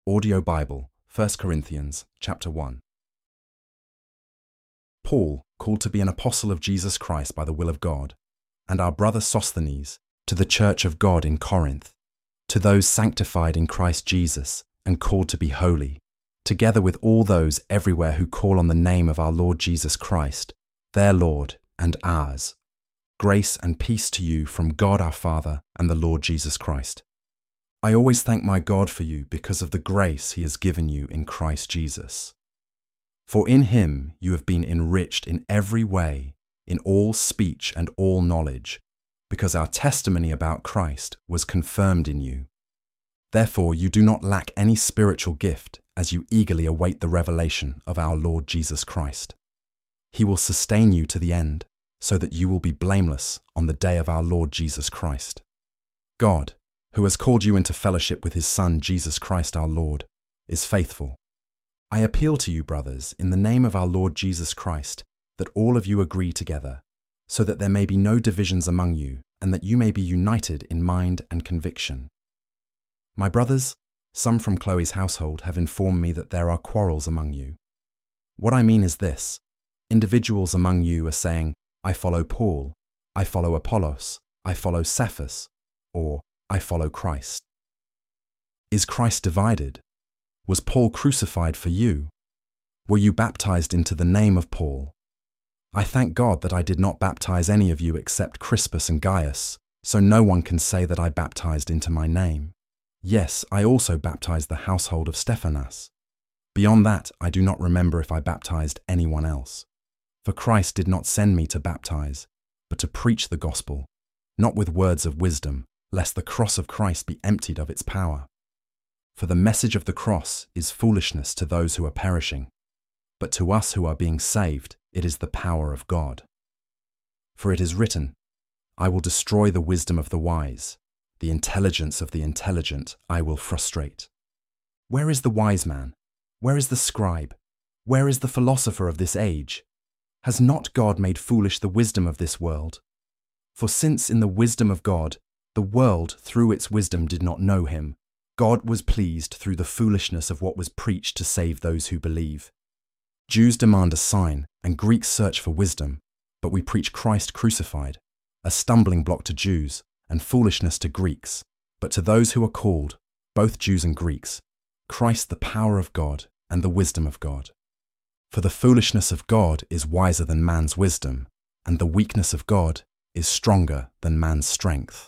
Audio Bible, 1 Corinthians, chapter 1. Paul, called to be an apostle of Jesus Christ by the will of God, and our brother Sosthenes, to the church of God in Corinth, to those sanctified in Christ Jesus and called to be holy, together with all those everywhere who call on the name of our Lord Jesus Christ, their Lord and ours. Grace and peace to you from God our Father and the Lord Jesus Christ. I always thank my God for you because of the grace he has given you in Christ Jesus. For in him you have been enriched in every way, in all speech and all knowledge, because our testimony about Christ was confirmed in you. Therefore you do not lack any spiritual gift as you eagerly await the revelation of our Lord Jesus Christ. He will sustain you to the end, so that you will be blameless on the day of our Lord Jesus Christ. God, who has called you into fellowship with his Son, Jesus Christ our Lord, is faithful. I appeal to you, brothers, in the name of our Lord Jesus Christ, that all of you agree together, so that there may be no divisions among you, and that you may be united in mind and conviction. My brothers, some from Chloe's household have informed me that there are quarrels among you. What I mean is this: individuals among you are saying, I follow Paul, I follow Apollos, I follow Cephas, or I follow Christ. Is Christ divided? Was Paul crucified for you? Were you baptized into the name of Paul? I thank God that I did not baptize any of you except Crispus and Gaius, so no one can say that I baptized into my name. Yes, I also baptized the household of Stephanas. Beyond that, I do not remember if I baptized anyone else. For Christ did not send me to baptize, but to preach the gospel, not with words of wisdom, lest the cross of Christ be emptied of its power. For the message of the cross is foolishness to those who are perishing, but to us who are being saved, it is the power of God. For it is written, I will destroy the wisdom of the wise, the intelligence of the intelligent I will frustrate. Where is the wise man? Where is the scribe? Where is the philosopher of this age? Has not God made foolish the wisdom of this world? For since in the wisdom of God, the world through its wisdom did not know him, God was pleased through the foolishness of what was preached to save those who believe. Jews demand a sign and Greeks search for wisdom, but we preach Christ crucified, a stumbling block to Jews and foolishness to Greeks, but to those who are called, both Jews and Greeks, Christ the power of God and the wisdom of God. For the foolishness of God is wiser than man's wisdom, and the weakness of God is stronger than man's strength.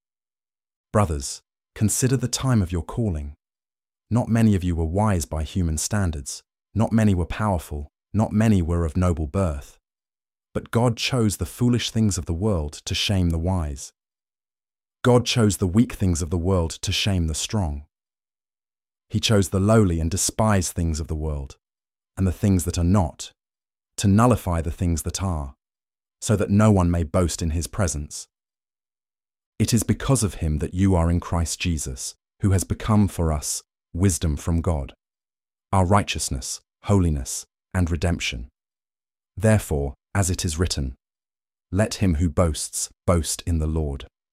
Brothers, consider the time of your calling. Not many of you were wise by human standards, not many were powerful, not many were of noble birth. But God chose the foolish things of the world to shame the wise. God chose the weak things of the world to shame the strong. He chose the lowly and despised things of the world, and the things that are not, to nullify the things that are, so that no one may boast in his presence. It is because of him that you are in Christ Jesus, who has become for us wisdom from God, our righteousness, holiness, and redemption. Therefore, as it is written, let him who boasts boast in the Lord.